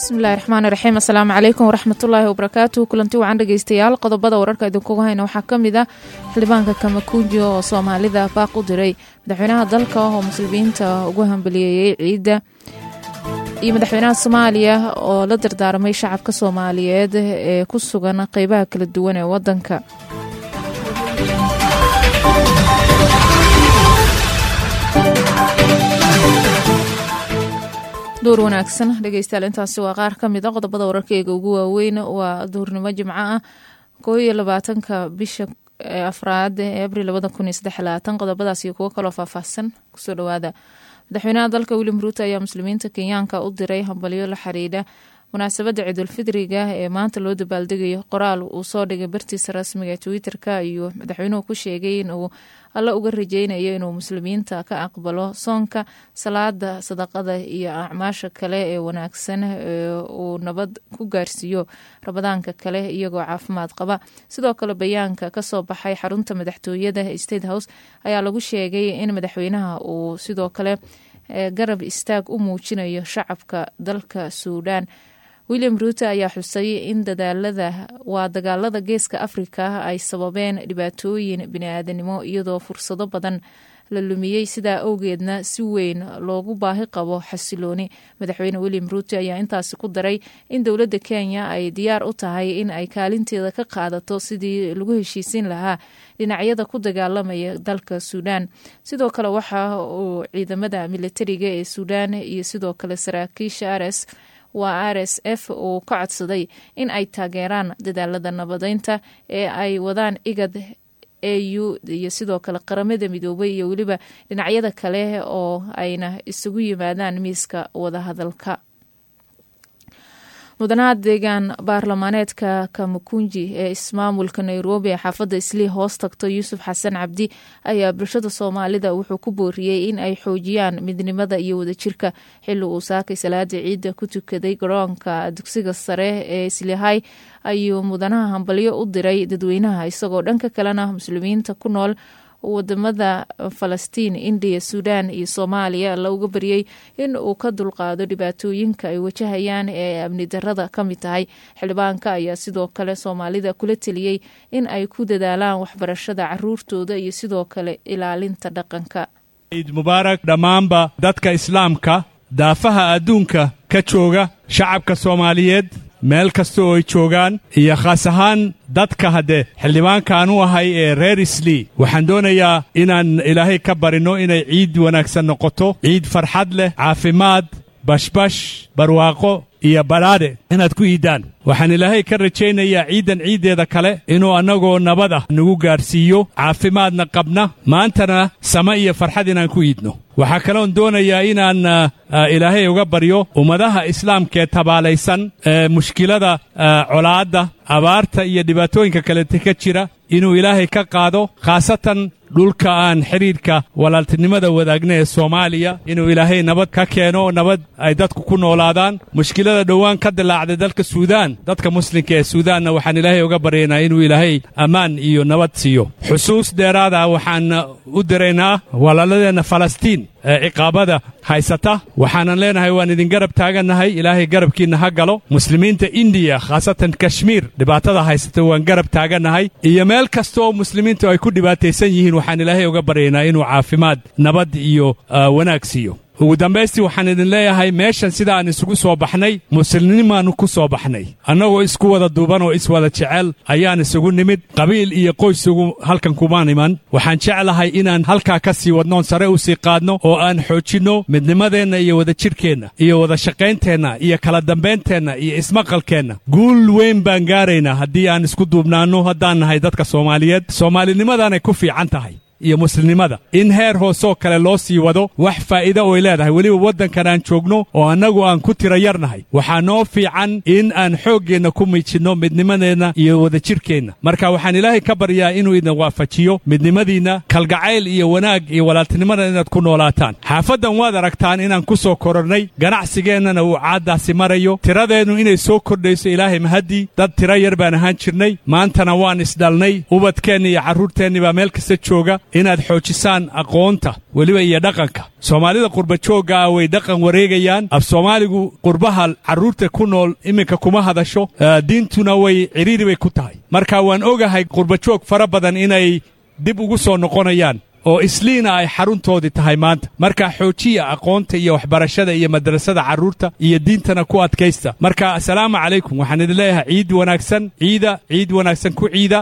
bismillahi raxmaani raxiim assalaamu calaykum waraxmatullaahi wabarakaatu kulanti wacan dhegeystayaal qodobada wararka idinkugu hayna waxaa ka mid ah xildhibaanka kamakunji oo soomaalida baaq u diray madaxweynaha dalka oo muslimiinta ugu hambaliyeeyey ciidda iyo madaxweynaha soomaaliya oo la dardaarmay shacabka soomaaliyeed ee ku sugan qeybaha kala duwan ee wadanka. duur wanaagsan dhegeystayaal intaasi waa qaar ka mid a qodobada wararkeyga ugu waaweyn waa duurnimo jimco ah 21 bisha afraad ee abriil 2023 qodobadaas iyo kuwo kaloo faahfaahsan kusoo dhawaada. madaxweynaha dalka William Ruto ayaa muslimiinta Kenyaanka u diray hambalyo la xiriira munaasabada Ciidulfidriga ee maanta loo dabaaldegayo. qoraal uu soo dhigay bartiisa rasmiga ee Twitterka iyo madaxweynuhu ku sheegay in uu alla uga rajeynayo inuu muslimiinta ka aqbalo soonka, salaada, sadaqada iyo acmaasha kale ee wanaagsan uu nabad ku gaarsiiyo rabadaanka kale iyagoo caafimaad qaba. sidoo kale bayaanka ka soo baxay xarunta madaxtooyada State House ayaa lagu sheegay in madaxweynaha uu sidoo kale garab istaag u muujinayo shacabka dalka Suudaan. William Ruto ayaa xusay in dagaalada geeska Afrika ay sababeen dhibaatooyin bini'aadanimo iyadoo fursado badan la lumiyey, sidaa awgeedna si weyn loogu baahi qabo xasilooni. madaxweyne William Ruto ayaa intaasi ku daray in dowladda Kenya ay diyaar u tahay in ay kaalinteeda ka qaadato sidii lagu heshiisin lahaa dhinacyada ku dagaalamaya dalka Suudaan. sidoo kale waxa uu ciidamada militariga ee Suudaan iyo sidoo kale saraakiisha RSF uu ka codsaday in ay taageeraan dadaalada nabadeynta ee ay wadaan IGAD, AU iyo sidoo kale qaramada midoobay iyo weliba dhinacyada kale oo ayna isugu yimaadaan miiska wadahadalka. mudanaha deegaan baarlamaaneedka Kamakunji ee ismaamulka Nairobi ee xaafadda Islii hoos tagto Yuusuf Xasan Cabdi ayaa bulshada Soomaalida wuxuu ku booriyey in ay xoojiyaan midnimada iyo wadajirka. xilli uu saakay salaada ciidda ku tukaday garoonka dugsiga sare ee Islii ayuu mudanaha hambalyo u diray dadweynaha, isagoo dhanka kalena muslimiinta ku nool wadamada Falastiin, Indiya, Suudaan iyo Soomaaliya la uga baryay in uu ka dulqaado dhibaatooyinka ay wajahayaan ee amni darrada ka mid tahay. xildhibaanka ayaa sidoo kale Soomaalida kula taliyey in ay ku dadaalaan waxbarashada caruurtooda iyo sidoo kale ilaalinta dhaqanka. Ciid mubaarak dhammaanba dadka islaamka daafaha adduunka ka jooga, shacabka Soomaaliyeed meel kasta oo ay joogaan, iyo khaas ahaan dadka haddee xildhibaankaan u ahay ee reer Islii. waxaan doonayaa inaan ilaahay ka barino inay ciid wanaagsan noqoto, ciid farxad leh, caafimaad, bashbash, barwaaqo iyo baraade inaad ku iidaan. waxaan ilaahay ka rajaynayaa ciidan ciiddeeda kale inuu annagoo nabad ah nagu gaarsiiyo, caafimaadna qabna, maantana sama iyo farxad inaan ku iidno. waxaa kaloon doonayaa inaan ilaahay uga baryo ummadaha islaamka ee tabaalaysan ee mushkilada colaadda, abaarta iyo dhibaatooyinka kalete ka jira inuu ilaahay ka qaado, khaasatan dhulka aan xidhiidhka walaaltinimada wadaagna ee Soomaaliya inuu ilaahay nabad ka keeno, nabad ay dadku ku noolaadaan. mushkilada dhowaan ka dilaacday dalka Suudaan, dadka muslimka ee Suudaanna waxaan ilaahay uga baryaynaa inuu ilaahay ammaan iyo nabad siiyo. xusuus dheeraada waxaan u diraynaa walaaladeenna Falastiin ee ciqaabada haysata. waxaanan leenahay waan idin garab taagannahay, ilaahay garabkiinna ha galo. muslimiinta Indiya khaasatan Kashmiir dhibaatada haysata waan garab taagannahay, iyo meel kasta oo muslimiintu ay ku dhibaataysan yihiin waxaan ilaahay uga baryaynaa inuu caafimaad, nabad iyo wanaag siiyo. ugu dambaystii waxaan idin leeyahay meeshan sida aan isugu soo baxnay muslimnimaannu ku soo baxnay, annagoo isku wada duuban oo iswada jecel ayaan isugu nimid. qabiil iyo qoysugu halkan kumaan iman. waxaan jeclahay inaan halkaa ka sii wadnoon sare u sii qaadno oo aan xoojinno midnimadeenna iyo wadajirkeenna iyo wada shaqaynteenna iyo kala dambeynteenna iyo ismaqalkeenna. guul weyn baan gaaraynaa haddii aan isku duubnaanno haddaan nahay dadka Soomaaliyeed. soomaalinimadanay ku fiican tahay iyo muslimnimada in heer hoosoo kale loo sii wado wax faa'iido oo ay leedahay. weliba waddankan aan joogno oo annagu aan ku tira yarnahay, waxaa noo fiican in aan xooggeenna ku miijinno midnimadeenna iyo wadajirkeenna. marka waxaan ilaahay ka baryaa inuu idin waafajiyo midnimadiinna, kalgacayl iyo wanaag iyo walaaltinimada inaad ku noolaataan. xaafaddan waad aragtaan inaan ku soo korornay, ganacsigeennana uu caaddaasi marayo, tiradeennu inay soo kordhayso ilaahay mahaddii. dad tira yar baan ahaan jirnay, maantana waan isdhalnay, ubadkeenna iyo carruurteenni baa meel kasta jooga. inaad xoojisaan aqoonta weliba iyo dhaqanka soomaalida qurbajoogga ah way dhaqan wareegayaan af soomaaligu qurbaha carruurta ku nool iminka kuma hadasho diintuna way ciriiri bay ku tahay marka waan ogahay qurbajoog fara badan inay dib ugu soo noqonayaan oo isliina ay xaruntoodii tahay maanta marka xoojiya aqoonta iyo waxbarashada iyo madrasada carruurta iyo diintana ku adkaysta marka assalaamu calaykum waxaan idin leeyahay ciid wanaagsan ku ciida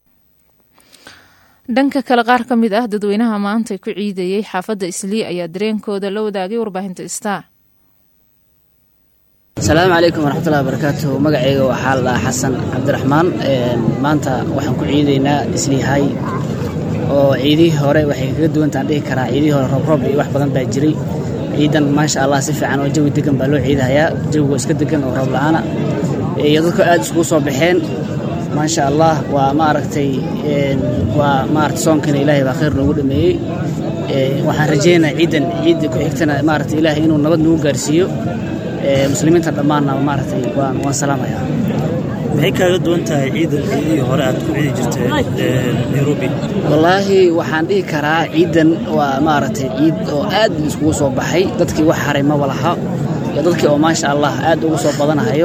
dhanka kale qaar ka mid ah dadweynaha maanta ku ciidayay xaafadda islii ayaa dareenkooda la wadaagay warbaahinta star. Asalaamu calaykum waraxmatullaahi wabarakaatuh. Magacayga waxaa la xasan cabdiraxmaan. Maanta waxaan ku ciidaynaa isliihay oo ciidii hore waxay kaga duwantaan dhihi karaa ciidii hore roob iyo wax badan baa jiray. ciidan maasha Allah si fiican oo jawi degan baa loo ciidayaa, jawiga iska degan oo roob la'aana iyo dadku aad isku soo baxeen maasha Allah. waa maaragtay soonkan Ilaahay baa khayr noogu dhameeyay. waxaan rajeynayaa ciid ku xigtana maaragtay Ilaahay inuu nabad nagu gaarsiiyo muslimiinta dhammaanna maaragtay waan salaamayaa. maxay kaaga duwan tahay ciidii hore aad ku ciidi jirtay Nairobi? Wallaahi waxaan dhihi karaa ciidan waa maaragtay ciid oo aad iskugu soo baxay, dadkii wax haray ma walaha iyo dadkii oo maasha Allah aad ugu soo badanayo.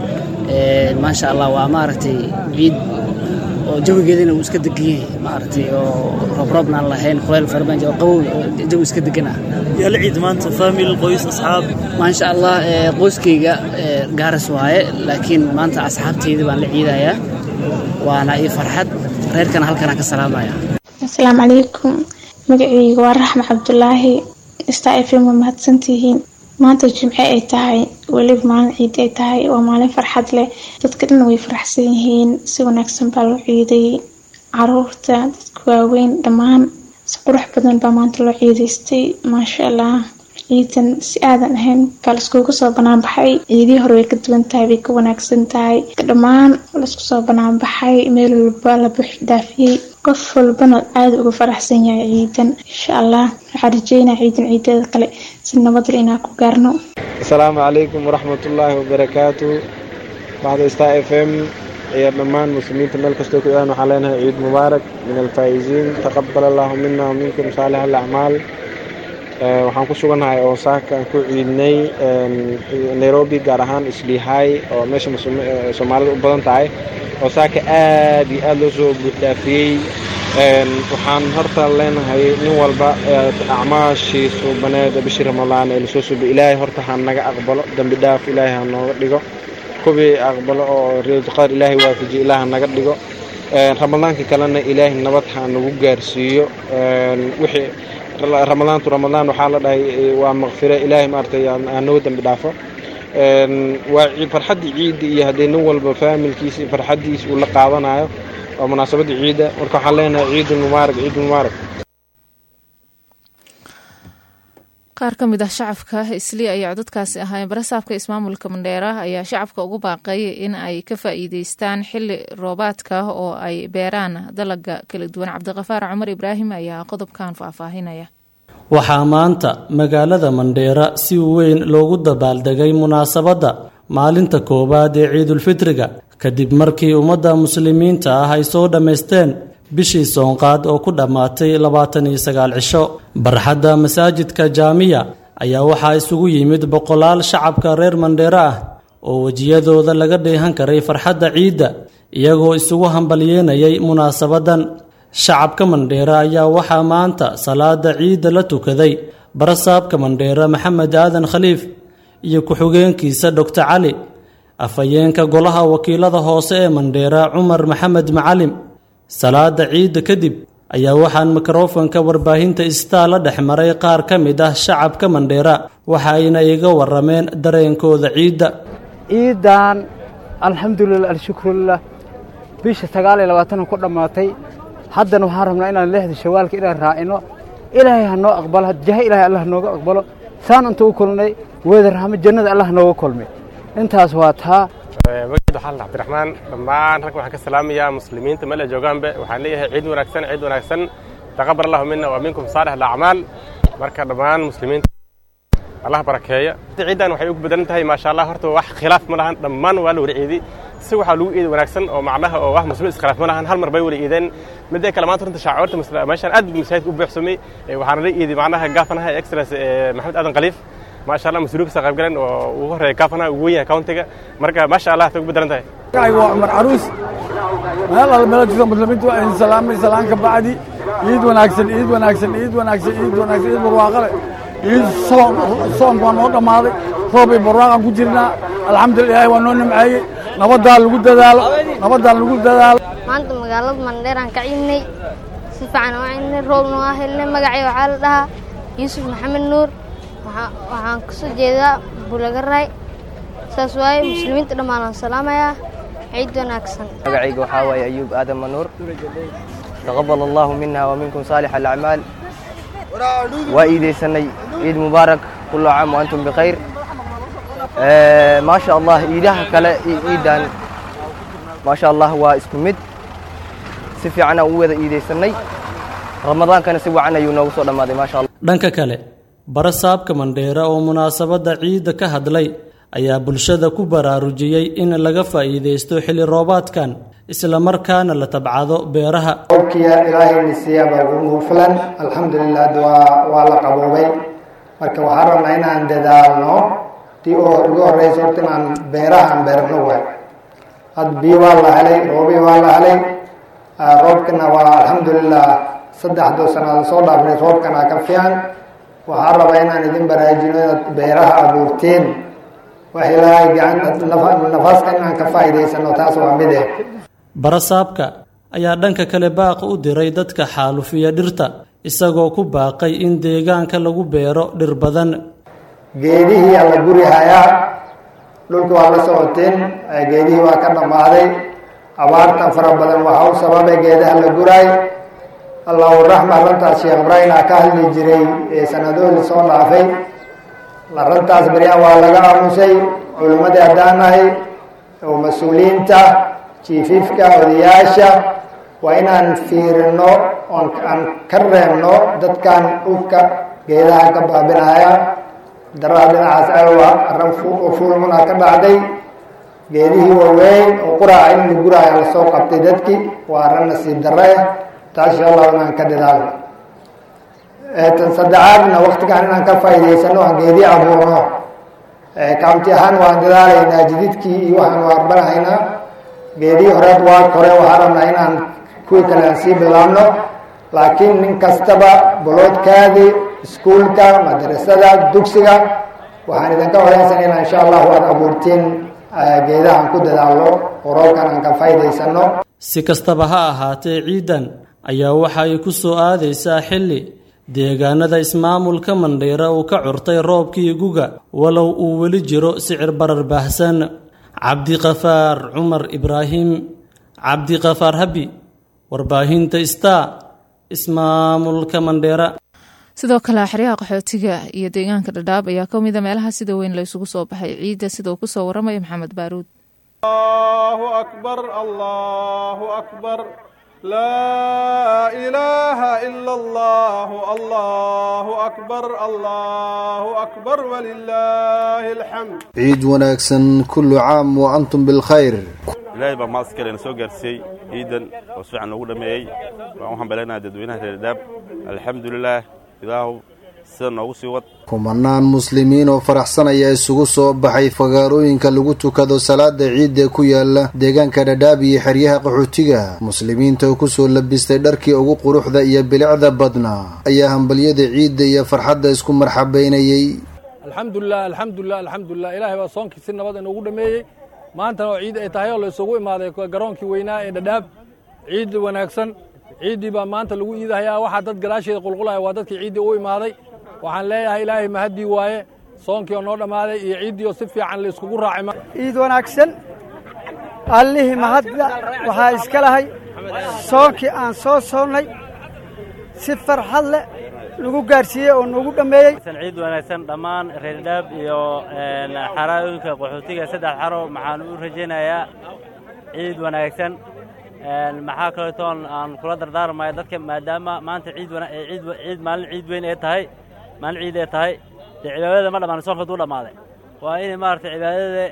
maasha Allah waa maaragtay ciid oo jawigeedina uu iska degan yahay maaragtay oo roobna lahayn qoyl farban oo qabow jawi iska degan ah. yaa la ciid maanta family qoys asxaab maasha Allah qoyskayga gaaris waaye laakiin maanta asxaabtayda baan la ciidayaa waana ii farxad reerkana halkan ka salaamaya. Assalaamu calaykum. magacayga waa Raxma Cabdullaahi. Star FM mahadsantihiin. maanta jimce ay tahay waliba maalin ciid ay tahay waa maalin farxad leh, dadka dhan way faraxsan yihiin, si wanaagsan baa loo ciiday, caruurta dadka waaweyn dhammaan si qurux badan baa maanta loo ciidaystay maasha Allah. ciidan si aadan ahayn baa laiskugu soo banaan baxay, ciidii hore way ka duwan tahay, way ka wanaagsan tahay, dhammaan laisku soo banaan baxay, meel walba la buux dhaafiyay, qof walbana aad ugu faraxsan yahay ciidan. insha Allah waxaan rajeynayaa ciideeda kale si nabad leh inaan ku gaarno. Assalaamu calaykum waraxmatullaahi wabarakaatuh. Bahda Star FM iyo dhammaan muslimiinta meel kastoo ku jiraan waxaan leenahay ciid mubaarak min alfaa'iziin, taqabbal Allahu minna wa minkum saalih al-a'maal. waxaan ku suganahay oo saaka ku ciidnay Nairobi gaar ahaan Isliihay oo meesha Soomaalida u badan tahay oo saaka aad iyo aad loo soo buuxdaafiyay. waxaan horta leenahay nin walba acmaashiisu baneed bishii Ramadaan ee soo suubi Ilaahay horta ha naga aqbalo, dambi dhaaf Ilaahay ha nooga dhigo, kubi aqbalo oo riqaar Ilaahay waafaji Ilaahay naga dhigo. Ramadaanka kalena Ilaahay nabad ha nagu gaarsiiyo. wixii Ramadaan waxaa la dhahay waa maqfira Ilaahay maartay aan noo dambi dhaafo. waa farxadii ciid iyo hadee nin walba familkiisa farxadiisa uu la qaadanayo oo munaasabada ciida. marka waxaan leenahay ciid mubaarak. qaar ka mid ah shacabka Islii ayaa codadkaasi ahaayeen. barasaabka ismaamulka Mandheera ayaa shacabka ugu baaqay in ay ka faa'iideystaan xilli roobaadka oo ay beeraan dalaga kala duwan. Cabdiqafaar Cumar Ibraahim ayaa qodobkan faahfaahinaya. waxaa maanta magaalada Mandheera si weyn loogu dabaaldegay munaasabadda maalinta koowaad ee Ciidulfitriga kadib markii ummadda muslimiinta ah ay soo dhammaysteen bishii soonqaad oo ku dhammaatay 29 cisho. barxadda masaajidka Jaamiya ayaa waxaa isugu yimid boqolaal shacabka reer Mandheera ah oo wajiyadooda laga dheehan karay farxadda ciidda iyagoo isugu hambalyeynayay munaasabadan. shacabka Mandheera ayaa waxaa maanta salaada ciidda la tukaday barasaabka Mandheera Maxamed Aadan Khaliif iyo ku-xigeenkiisa Dr. Cali, afhayeenka golaha wakiilada hoose ee Mandheera Cumar Maxamed Macalim. salaada ciidda kadib ayaa waxaan mikrofoonka warbaahinta Star la dhex maray qaar ka mid ah shacabka Mandheera waxa ayna iga warameen dareenkooda ciidda. ciidan alxamdulillah alshukrillah bisha 29 ku dhamaatay, haddana waxaan rabnaa inaan leexdo shawaalka inaan raacino. ilaahay ha noo aqbalo, jaha ilaahay Allah nooga aqbalo, saan inta u kulnay weedar rahmad jannada Allah nooga kulmay. intaas waa taa. magacayda waxaa la Cabdiraxmaan. dhammaan rag waxaan ka salaamayaa muslimiinta meel ay joogaanba waxaan leeyahay ciid wanaagsan taqabbal Allahu minna wa minkum saalih al-a'maal. marka dhammaan muslimiinta Allah barakeeya. ciidan waxay ugu badan tahay maasha Allah, horta wax khilaaf ma lahan, dhammaan waa la wada ciidi si waxaa lagu iidi wanaagsan oo macnaha oo wax muslimiin iskhilaaf ma lahan hal mar bay wada iideen midda kale maanta runta shaaciirta meeshan aad masaajidka u buuxsamay waxaana la iidi macnaha gaafanaha extras maxamed aadan khaliif maasha Allah mas'uulka ka qayb galeen oo ugu horeeyay gaafanaha ugu weyn countiga marka maasha Allah tagu bedelan tahay waa Umar Aruus meel alla meel jooga muslimiintu ay salaamka bacdi iid wanaagsan iid barwaaqo iid soon baan oo dhamaaday roob iyo barwaaqo ku jirnaa alxamdulillah waa noo nimceeyay nabadda lagu dadaalo maanta magaalada Mandheera aan ka ciidnay si fiican oo ciidnay roobna waa helnay magacayga waxaa la dhahaa Yuusuf Maxamed Nuur waxaan ka soo jeedaa Bulagaray saas waaye muslimiinta dhammaan salaamaya ciid wanaagsan magacayga waxaa waaye Ayuub Aadan Manuur taqabbal Allahu minna wa minkum salih al-a'mal wa iidaysanay ciid mubaarak kullu aam wa antum bikhayr ما شاء الله إيدها كلا إيدان ما شاء الله واسكمد سفي عنا ووذا إيدي سني رمضان كان سوى عنا ينوصل لما ما شاء الله dhanka kale barasaabka Mandheera oo munaasabada ciida ka hadlay ayaa bulshada ku baraarujiyay in laga faa'iideysto xilli roobaadkan isla markaana la tabcado beeraha qofkiya ilaahay nisiyaaba ugu filan alxamdulillah waa la qaboobay marka waxaan rabnaa inaan dadaalno oo ugu horeyso inaan beerahan beerno way had biyo waa la helay roobi waa la helay roobkana waa alxamdulillah 3 sano soo dhaafnay roobkana ka fiican waxaan rabaa inaan idin baraajino beeraha abuurteen wax ilaahay gacan nafaaska inaan ka faa'iideysano taas waa mid ah barasaabka ayaa dhanka kale baaq u diray dadka xaalufiya dhirta isagoo ku baaqay in deegaanka lagu beero dhir badan geedihii alla guri hayaa dhulka waa la socoteen geedihii waa ka dhamaaday abaartan fara badan waxa uu sababay geedaha la guraay Allahu rahma rantaas Sheekh Ibrahim ka hadli jiray sanadoodii soo dhaafay la rantaas bariya waa laga aamusay culimada adaanahay oo mas'uuliyiinta chiefifka odayaasha waa inaan fiirino oo aan ka reebno dadkan dhulka geedaha ka baabinaya daraadinaas aywa ranfu fuulmuna ka dhacday geedihii waaweyn oo quraaca in la guraayo la soo qabtay dadkii waa ran nasiib darre taas insha Allah inaan ka dadaalo tan saddeaadna waqtigan inaan ka faa'iideysano aan geedii abuurno kaamti ahaan waan dadaalaynaa jididkii iyo waxaan warbanahaynaa geedii horeed waa kore waxaan rabnaa inaan kuwii kale aan sii bilaabno laakiin nin kastaba boloodkaadii iskuulka madrasada dugsiga waxaan idinka horeysanayna insha Allah waad abuurteen geedahan ku dadaalo roobkan aan ka faa'iideysano si kastaba ha ahaatee ciidan ayaa waxa ay ku soo aadaysaa xilli deegaanada ismaamulka Mandheera uu ka curtay roobkii guga walow uu weli jiro sicir barar baahsan Cabdiqafaar Umar Ibrahim Cabdiqafaar Habi warbaahinta Star ismaamulka Mandheera sidoo kale xiriyaha qaxootiga iyo deegaanka Dadaab ayaa ka mid ah meelaha sida weyn la isugu soo baxay ciida sida uu ku soo waramay Maxamed Baaruud Allahu akbar لا إله إلا الله الله أكبر ولله الحمد عيد وناكسن كل عام وأنتم بالخير إلهي بما أسكر أن سوق رسي عيدا وسوع نقول ماي وهم بلنا ددوينها الرداب الحمد لله إلهه kumanaan muslimiin oo faraxsan ayaa isugu soo baxay fagaarooyinka lagu tukado salaada ciid ee ku yaala deegaanka Dadaab iyo xeryaha qaxootiga muslimiinta oo ku soo labistay dharkii ugu quruxda iyo bilicda badnaa ayaa hambaliyada ciid iyo farxadda isku marxabeynayay alxamdulillah ilaahay waa soonkii nabad inoogu dhameeyay maanta oo ciid ay tahay oo la isugu imaaday garoonkii weynaa ee Dadaab ciid wanaagsan ciidii baa maanta lagu iidahayaa waxa dad galaasheeda qulqulaya waa dadkii ciidii u imaaday waxaan leeyahay ilaahay mahadii waaye soonkii oo noo dhamaaday iyo ciidii oo si fiican la iskugu raacay ciid wanaagsan allihii mahadda waxaa iska lahay soonkii aan soo soonnay si farxad leh lagu gaarsiiyey oo noogu dhammeeyey ciid wanaagsan dhammaan reer Dadaab iyo xarooyinka qaxootiga 3 xaro maxaan u rajaynayaa ciid wanaagsan maxaa kale toon aan kula dardaarmayo dadka maadaama maanta ciid maalin ciid weyn ay tahay maalin ciid ay tahay cibaadada ma dhamaan soonka duu dhamaaday waa in maartay cibaadada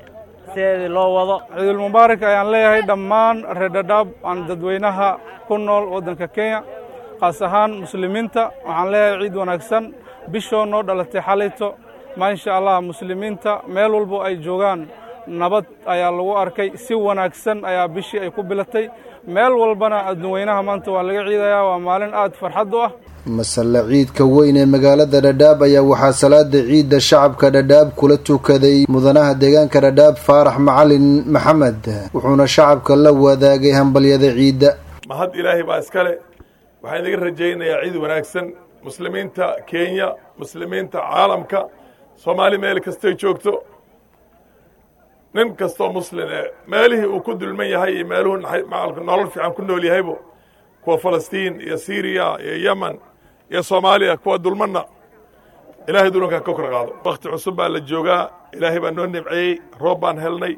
sideedii loo wado. ciidul mubaarak ayaan leeyahay dhammaan reer Dadaab aan dadweynaha ku nool waddanka Kenya qaas ahaan muslimiinta waxaan leeyahay ciid wanaagsan bishoo noo dhalatay xalayto maasha Allah muslimiinta meel walba ay joogaan nabad ayaa lagu arkay si wanaagsan ayaa bishii ay ku bilatay meel walbana dadweynaha maanta waa laga ciidayaa waa maalin aad farxad u ah. masalla ciidka weyn ee magaalada Dadaab ayaa waxaa salaada ciidda shacabka Dadaab kula tukaday mudanaha deegaanka Dadaab Faarax Macalin Maxamed wuxuuna shacabka la wadaagay hambalyada ciidda. mahad ilaahay baa iskale waxaan idin rajaynayaa ciid wanaagsan muslimiinta Kenya muslimiinta caalamka Soomaali meel kasta ay joogto nin kastoo muslim meelihii uu ku dulman yahay meeluhu nolol fiican ku nool yahaybo kuwa Falastiin iyo Syria iyo Yemen iyo Soomaaliya kuwa dulmanna ilaahay dulanka ka kor qaado waqti cusub baa la joogaa ilaahay baa noo nimceeyey roob baan helnay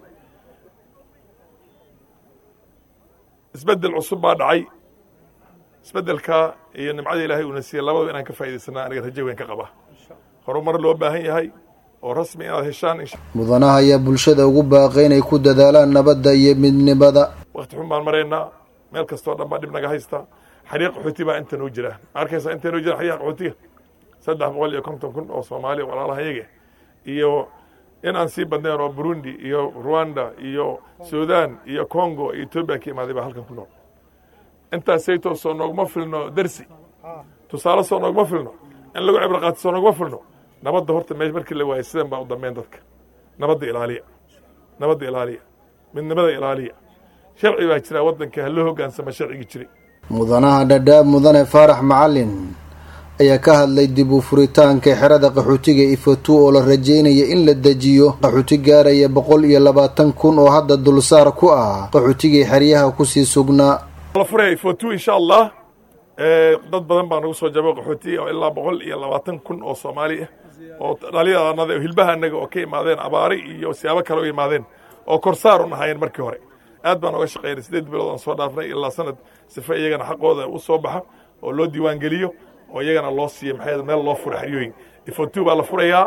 isbedel cusub baa dhacay isbedelka iyo nimcada ilaahay uu nasiiyay labadaba inaan ka faa'iideysana aniga rajo weyn ka qaba horumar loo baahan yahay oo rasmi inaad heshaan mudanaha ayaa bulshada ugu baaqay inay ku dadaalaan nabadda iyo midnimada. waqti xun baan maraynaa meel kastoo dhan baa dhib naga haysta xariiq qaxooti baa inta noo jira arkaysa inta noo jira xariiq qaxootiga 350,000 oo Soomaali walaalaha iyaga iyo in aan sii badneen oo Burundi iyo Rwanda iyo Sudan iyo Congo iyo Ethiopia ka imaaday baa halkan ku nool intaas sayto soo noogma filno darsi tusaale soo noogma filno in lagu cibro qaato soo noogma filno nabadda horta meesh markii la waayay sidan baa u dambeyn dadka nabadda ilaaliya midnimada ilaaliya sharci baa jira waddanka hal loo hoggaansama sharciga jiray. mudanaha Dadaab mudane Faarax Macalin ayaa ka hadlay dib u furitaanka xerada qaxootiga Ifatu oo la rajeynaya in la dejiyo qaxooti gaaraya 120,000 oo hadda dulsaar ku ah qaxootiga xeryaha ku sii sugnaa. la furay Ifatu insha Allah dad badan baan ugu soo jabay qaxooti oo ilaa 120,000 oo Soomaali ah oo dhalinyarada hilbahaanaga oo ka imaadeen abaari iyo siyaabo kale oo imaadeen oo korsaar u nahayeen markii hore aad baan uga shaqeynay 8 bilood aan soo dhaafnay ilaa sanad sifa iyagana xaqooda u soo baxa oo loo diiwaan geliyo oo iyagana loo siiyo maxay meel loo furo xeriyooyin Ifatu baa la furayaa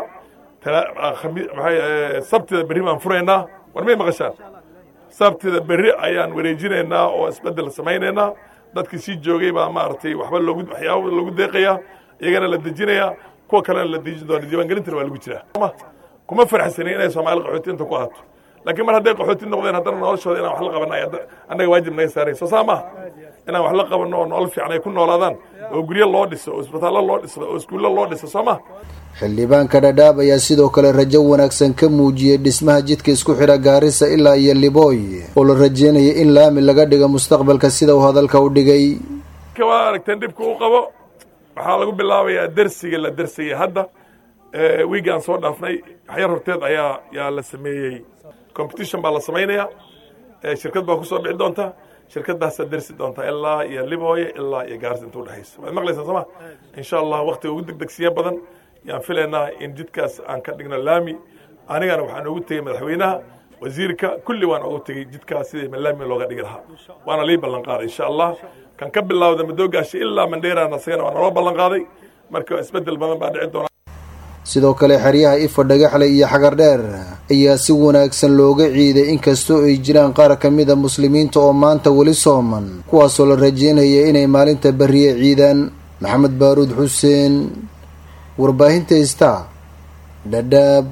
sabtida berri baan furaynaa war may maqashaan sabtida berri ayaan wareejinaynaa oo isbedel samaynaynaa dadkii sii joogay baa maartay waxyaabo lagu deeqayaa iyagana la dejinayaa kuwa kalena la dejin doona diiwaangelinta waa lagu jiraa kuma farxsanay inay Soomaali qaxootinta ku ahaato laakiin mar hadday qaxooti noqdeen haddana noloshooda inaan wax la qabanay annaga waajib naga saaray soo saama inaan wax la qabanno oo nolol fiican ay ku noolaadaan oo guryo loo dhiso oo isbitaallo loo dhiso oo iskuulo loo dhiso sooma. xildhibaanka Dadaab ayaa sidoo kale rajo wanaagsan ka muujiyay dhismaha jidka isku xira Gaarisa ilaa iyo Liboy oo la rajeynayo in laami laga dhigo mustaqbalka sida uu hadalka u dhigay. ka waa aragteen dibku u qabo waxaa lagu bilaabayaa darsiga la darsiyay hadda wiigaan soo dhaafnay xayar horteed ayaa la sameeyey competition baa la samaynayaa shirkad baa ku soo bixi doonta shirkadaas darsi doonta ilaa iyo Liboy ilaa iyo Gaarisa inta u dhaxaysa waad maqlaysaa sama insha Allah waqtiga ugu degdegsiya badan yaan filaynaa in jidkaas aan ka dhigno laami anigana waxaan ugu tegey madaxweynaha wasiirka kulli waan ugu tegey jidkaas sidii laami looga dhigi lahaa waana lii ballan qaaday insha Allah kan ka bilowda Madoogaasha ilaa Mandheera asagana waan loo ballan qaaday marka isbedel badan baa dhici doona. sidoo kale xeryaha Ifa Dhagaxle iyo Xagar Dheer ayaa si wanaagsan looga ciiday inkastoo ay jiraan qaar ka mid ah muslimiinta oo maanta wali sooman kuwaasoo la rajeynaya inay maalinta bariye ciidaan. Maxamed Baaruud Xuseen warbaahinta Star Dadaab.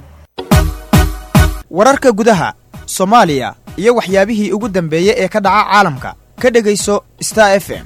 wararka gudaha Soomaaliya iyo waxyaabihii ugu dambeeyay ee ka dhaca caalamka ka dhageyso Star FM.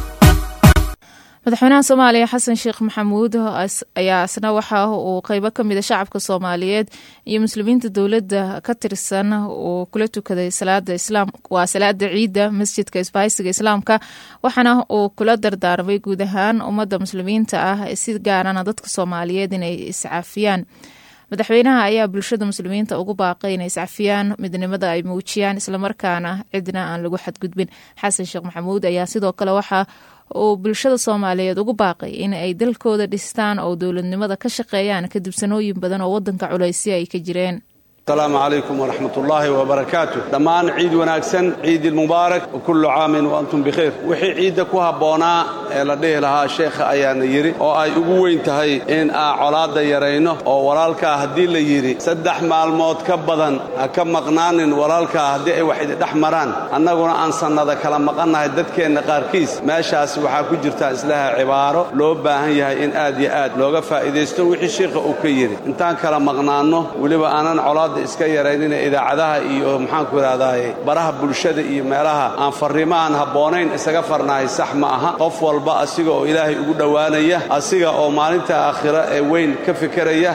madaxweynaha Soomaaliya Xasan Sheekh Maxamuud ayaa asna waxa uu qaybo ka mid ah shacabka Soomaaliyeed iyo muslimiinta dawladda ka tirsan oo kula tukaday salaada ciida masjidka isbaahaysiga islaamka waxaana uu kula dardaarmay guud ahaan ummadda muslimiinta ah si gaarana dadka Soomaaliyeed inay iscafiyaan. madaxweynaha ayaa bulshada muslimiinta ugu baaqay inay iscafiyaan midnimada ay muujiyaan islamarkaana cidna aan lagu xadgudbin. Xasan Sheekh Maxamuud ayaa sidoo kale waxa uu bulshada Soomaaliyeed ugu baaqay in ay dalkooda dhistaan oo dowladnimada ka shaqeeyaan kadib sanooyin badan oo wadanka culaysyo ay ka jireen. السلام عليكم ورحمة الله وبركاته دمان عيد وناكسن عيد المبارك وكل عام وأنتم بخير وحي عيدك وهبونا لديه لها شيخ أيان يري أو أي أقوين تهي إن أعلاد يرينه أو ورالك هدي اللي يري سدح مع الموت كبضا كم مقنان ورالك هدي وحيد دحمران أنا قلنا أنصنا ذا كلام مقنا هدتك إن قاركيس ما شاس وحاكو جرتا إسلها عبارة لو باهي إن آد لو قفا إذا استوي الشيخ أوكيري إنتان كلام مقنانه ولبا أنا علاد إسكيرين إذا عدها إيه محنكو هذا براه بلشة إيه مالها عن فرمان هبونين إسقفرنا يسح معها قفوا الباء أسيقه إلهي يقول وانية أسيقه أو مالنتا آخرة وين كفكرية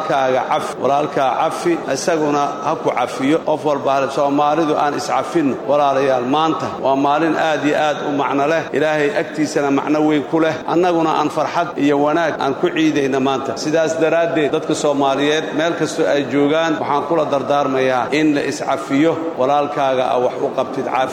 ولالك عفي أسقنا هكو عفيه قفوا الباء سو مارد أن إسعفين ولا ريال مانته ومالن آد ومعنى له إلهي أكتي سنة معنوي كله أننا أن فرحت يوناك أن كعيدين مانته سداس درادي ضدك سوماليات مالك سو أجوجان وحن كل دردار مياه إن إسعفيه ولالك أو حقوق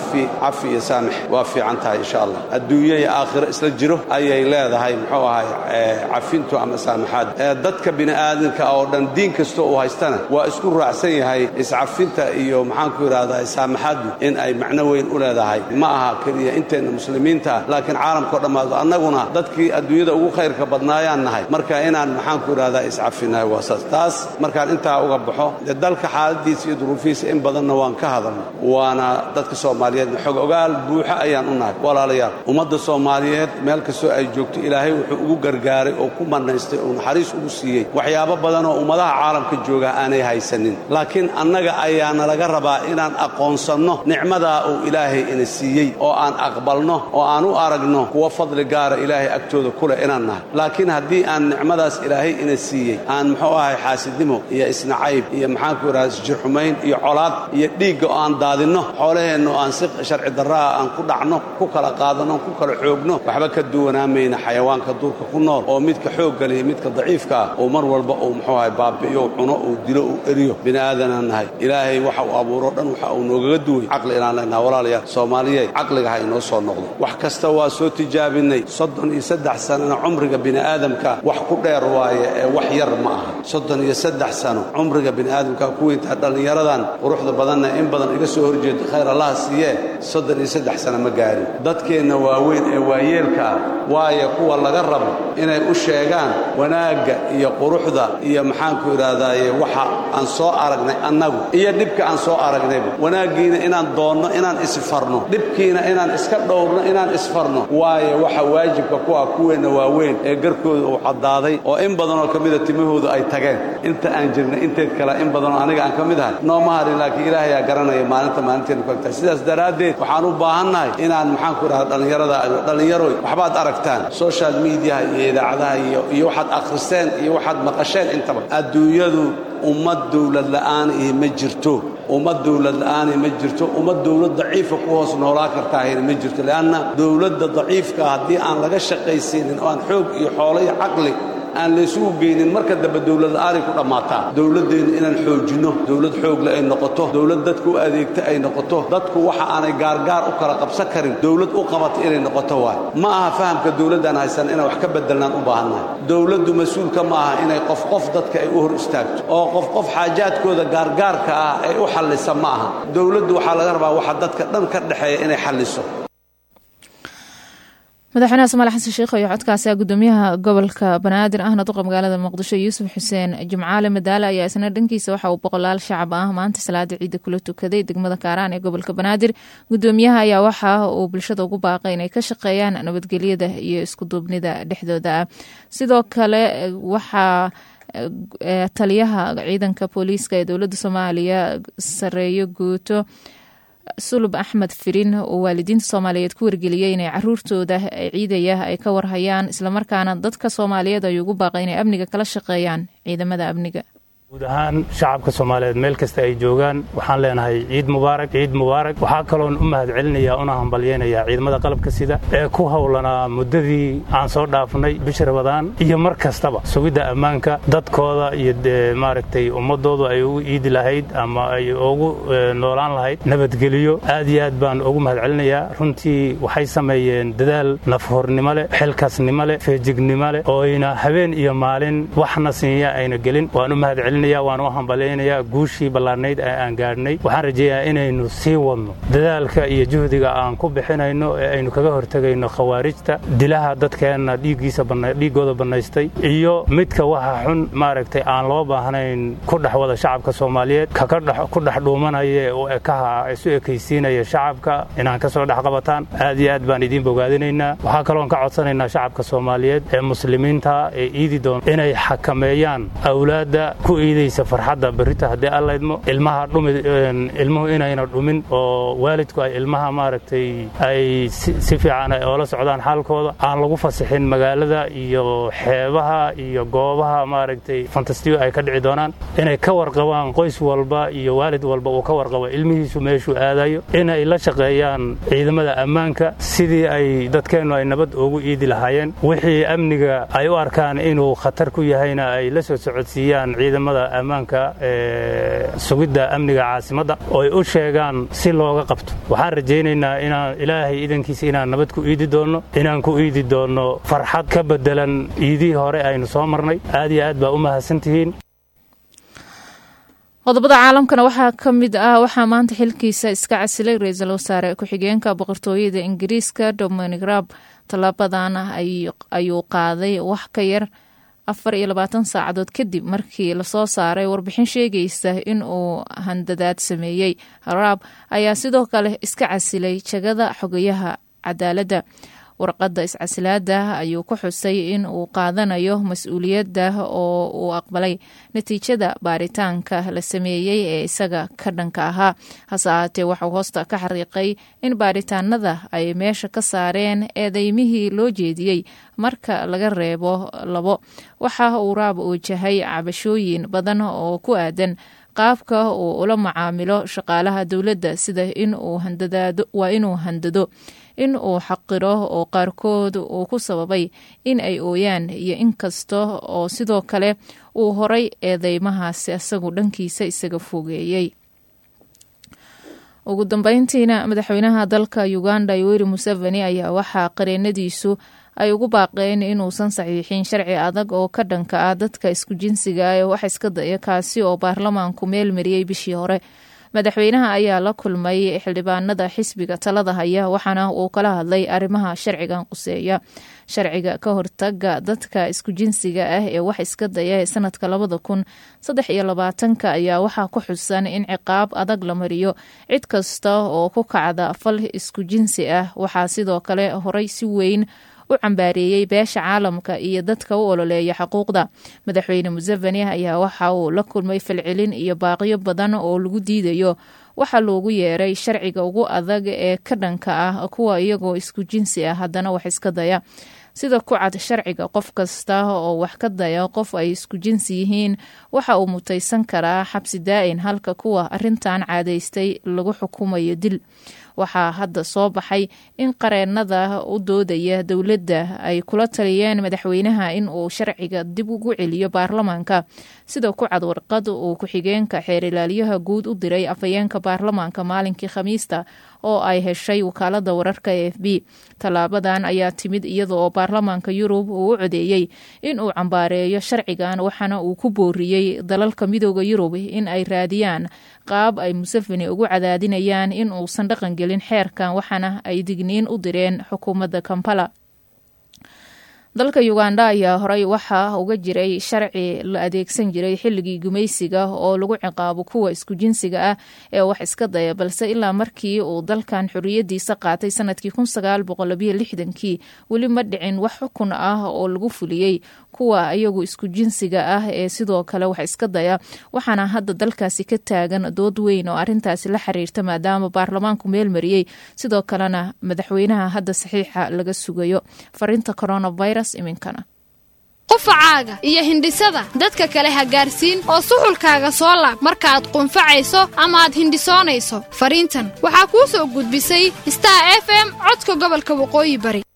عفي يسامح وافي عنتها إن شاء الله الدنيا آخر إسلجره أي لا هاي محوها عفينته أم سامحات ضدك بني آدمك أو دين كستو هايستنا وأسكر رأسي هاي إسعفينته إيو محانكو هذا سامحات إن أي معنوين أولى هاي معها كريه أنت المسلمين تا لكن عالم كل ما أنقنا ضدك الدنيا أو خير كبدنايا نهاي مركا إن محانكو هذا إسعفينه واساس تاس مركا أنت أوقبحه ذلك حالدي سيدرو فيس إن بدنا وان كهذا وأنا ضدك الصوماليات حق قال بوحة أيان أناك ولا ليال ومد الصوماليات مالك سو أي جوكت إلهي وقرقاري أو كمان نستون حريص وسيء وحيابا بدنا ومضى عالم كجوجا أنا هاي سنين لكن أنك أيان لجربا إن أقونصنه نعمة أو إلهي إن السيء أو أن أقبلنه أو أن أرجنه هو فضل جار إلهي أكتود كل إننا لكن هدي أن نعمة إلهي إن السيء أن محوها حاسدمه هي إسنعيب هي محاكو راس جرحمين هي علاد هي ديق أن دادنه حوله إنه أن سق شرع الدراء أن كل عنه كوكلا قادنه كوكلا حوجنه وحبك الدونا من حيوان كدور كنار أو ميت كحوج له ميت كضعيف كا ومر والبقى ومحوها باب يو عنق ودلو إريو بنا هذا النهاي إلهي وحو أبو ردن وحو نجدوي عقل إلى لنا ولا ليه صومالية عقل هاي نص نقض وحكستوا صوت جابني صدق يسدح سنة عمرك بنا آدم كا وحكود رواية وحير معها صدق يسدح سنة عمرك بنا آدم كا كويت هذا يردان وروح بدنا إن بدنا يقصوا رجد خير الله سياه صدق يسدح سنة مجاري ضدك نواوين وايلك ويقوى الله جرب إن الشيعان وناج يقروح ذا يمحنكوا هذا يوحى عن صاء أرجنا النبو يدبك عن صاء أرجنا وناجينا إن ضنا إن إسفرنا دبكينا إن إسكت دورنا إن إسفرنا ويوحى واجب كوا نواوين يجركوا وحضاضي وإن بدنا كمية تمهود أي تجان أنت أنجرنا أنت كلا إن بدنا أنا عن كمية نومهار لكن إلهي يا جرنا يا ما أنت نقول تسدس درادي وحنو باهنا إن محنكوا هذا دليرو وحبات أركتان سوشيال ميديا إذاعة يوحد أخرسان يوحد مقشان أنت الدنيا أمد دولة الآن مجرته أمد دولة الآن مجرته أمد دولة ضعيفة قوس نوراكر تاهين مجرته لأن دولة ضعيف كهدي أن لقى شقيسين وأن حوق يحولي عقلي أن لسوق بين المركز بدولة الآن كل ماتا دولة إن الحوجنه دولة حوق لأي نقطه دولة دتكو أذيك أي نقطه دتكو وح أنا جار أكره قبسكرين دولة أقمت إلى نقطه واحد ما فهم كدولة أنا هسن أنا وحكي بدلنا أباهنا دولة مسؤول كما إن قف دتك أي أهر استاجت أو قف حاجات كذا جار كأي أحل سماها دولة وحال غربا وحدتك دم كرحية إن يحلسه madaxweynaha Soomaaliya Xasan Sheekh iyo codkaasi gudoomiyaha gobolka Banaadir ahna duqa magaalada Muqdisho Yuusuf Xuseen Jimcaale Madaale ayaa isna dhankiisa waxa uu boqolaal shacab ah maanta salaada ciid kula tukaday degmada Kaaraan ee gobolka Banaadir gudoomiyaha ayaa waxa uu bulshada ugu baaqay inay ka shaqeeyaan nabadgelyada iyo isku duubnida dhexdooda sidoo kale waxa taliyaha ciidanka booliiska ee dowladda Soomaaliya sareeyo guuto sulub Axmed Firin oo waalidiinta Soomaaliyeed ku wargeliyay inay caruurtooda ciidaya ay ka warhayaan isla markaana dadka Soomaaliyeed ay ugu baaqay inay amniga kala shaqeeyaan ciidamada amniga guud ahaan shacabka Soomaaliyeed meel kasta ay joogaan waxaan leenahay ciid mubaarak waxa kale oo u mahadcelinayaa una hambalyeynaya ciidamada qalabka sida ee ku hawlana muddadii aan soo dhaafnay bishii Ramadaan iyo mar kastaba sugidda ammaanka dadkooda iyo maaragtay ummadoodu ay ugu ciidi lahayd ama ay ugu noolaan lahayd nabadgeliyo aad iyo aad baan ugu mahadcelinayaa runtii waxay sameeyeen dadaal nafhornimo leh xilkaasnimo leh feejignimo leh oo ina habeen iyo maalin waxna siiya ayna gelin waan u mahadcelinayaa mahadcelinayaa waan u hambaleynayaa guushii ballaarnayd ee aan gaadhnay waxaan rajeeyaa inaynu sii wadno dadaalka iyo juhdiga aan ku bixinayno ee aynu kaga hortagayno khawaarijta dilaha dadkeenna dhiiggooda bannaystay iyo midka waxa xun maaragtay aan loo baahnayn ku dhex wada shacabka Soomaaliyeed ku dhex dhuumanaya oo ekaha isu ekaysiinaya shacabka inaan ka soo dhex qabataan aad iyo aad baan idin bogaadinaynaa waxaa kaloo ka codsanaynaa shacabka Soomaaliyeed ee muslimiinta ee iidi doon inay xakameeyaan awlaada ku iidaysa farxadda berita hadii alla idmo ilmuhu inayna dhumin oo waalidku ay ilmaha maaragtay ay si fiican ay oola socdaan xaalkooda aan lagu fasixin magaalada iyo xeebaha iyo goobaha maaragtay fantastiyo ay ka dhici doonaan inay ka warqabaan qoys walba iyo waalid walba uu ka warqabo ilmihiisu meeshuu aadayo inay la shaqeeyaan ciidamada ammaanka sidii ay dadkeennu ay nabad ugu iidi lahaayeen wixii amniga ay u arkaan inuu khatar ku yahayna ay la soo socodsiiyaan ciidamada ammaanka sugidda amniga caasimadda oo ay u sheegaan si looga qabto waxaan rajaynaynaa inaan ilaahay idankiisa inaan nabad ku iidi doonno inaan ku iidi doonno farxad ka bedelan iidii hore aynu soo marnay aad iyo aad baa u mahadsantihiin qodobada caalamkana waxaa ka mid ah waxaa maanta xilkiisa iska casilay ra-iisul wasaare ku-xigeenka boqortooyada ingiriiska Dominic Raab talaabadan ayuu qaaday wax ka yar 24 saacadood kadib markii la soo saaray warbixin sheegaysa in uu handadaad sameeyey. Raab ayaa sidoo kale iska casilay jagada xogayaha cadaaladda. warqadda iscasilaada ayuu ku xusay in uu qaadanayo mas-uuliyadda oo uu aqbalay natiijada baaritaanka la sameeyey ee isaga ka dhanka ahaa hase ahaatee waxuu hoosta ka xariiqay in baaritaanada ay meesha ka saareen eedeymihii loo jeediyey marka laga reebo 2 waxa uu Raab wajahay cabashooyin badan oo ku aadan qaabka uu ula macaamilo shaqaalaha dowladda sida inuu handado in uu xaqiro oo qaarkood uu ku sababay in ay ooyaan iyo inkasta oo sidoo kale uu horay eedeymahaasi asagu dhankiisa isaga fogeeyey. ugu dambeyntiina madaxweynaha dalka Uganda Yoweri Museveni ayaa waxaa qareenadiisu ay ugu baaqeen inuusan saxiixin sharci adag oo ka dhanka ah dadka isku jinsiga ah ee wax iska daya kaasi oo baarlamaanku meel mariyay bishii hore. madaxweynaha ayaa la kulmay xildhibaanada xisbiga talada haya waxaana uu kala hadlay arrimaha sharcigan quseeya. sharciga ka hortaga dadka isku jinsiga ah ee wax iska daya ee sanadka 2023 ayaa waxaa ku xusan in ciqaab adag la mariyo cid kasta oo ku kacda fal isku jinsi ah. waxaa sidoo kale horay si weyn u cambaareeyay beesha caalamka iyo dadka u ololeeya xuquuqda. madaxweyne Museveni ayaa waxa uu la kulmay falcelin iyo baaqiyo badan oo lagu diidayo waxa loogu yeeray sharciga ugu adag ee ka dhanka ah kuwa iyagoo isku jinsi ah haddana wax iska daya. sida ku cad sharciga qof kasta oo wax ka daya qof ay isku jinsi yihiin waxa uu mutaysan karaa xabsi daa'in halka kuwa arrintan caadaystay lagu xukumayo dil. waxaa hadda soo baxay in qareenada u doodaya dowladda ay kula taliyeen madaxweynaha in uu sharciga dib ugu celiyo baarlamaanka sida ku cad warqad uu ku-xigeenka xeer ilaaliyaha guud u diray afhayeenka baarlamaanka maalinkii Khamiista oo ay heshay wakaalada wararka AFP. talaabadan ayaa timid iyada oo baarlamaanka Yurub uu u codeeyey in uu cambaareeyo sharcigan waxaana uu ku booriyey dalalka midooda Yurub in ay raadiyaan qaab ay Museveni ugu cadaadinayaan in uusan dhaqan gelin xeerkan waxaana ay digniin u direen xukuumadda Kampala. dalka Uganda ayaa horay waxa uga jiray sharci la adeegsan jiray xilligii gumaysiga oo lagu ciqaabo kuwa isku jinsiga ah ee wax iska daya balse ilaa markii uu dalkan xuriyadiisa qaatay sanadkii 1962 weli ma dhicin wax xukun ah oo lagu fuliyey kuwa iyagu isku jinsiga ah ee sidoo kale wax iska daya waxaana hadda dalkaasi ka taagan dood weyn oo arintaasi la xiriirta maadaama baarlamaanku meel mariyey sidoo kalena madaxweynaha hadda saxiixa laga sugayo. farinta coronavirus iminkana qufacaaga iyo hindhisada dadka kale ha gaarsiin oo suxulkaaga soo laab markaad qunfacayso ama aad hindhisoonayso. fariintan waxaa kuu soo gudbisay Star FM codka gobolka Waqooyi Bari.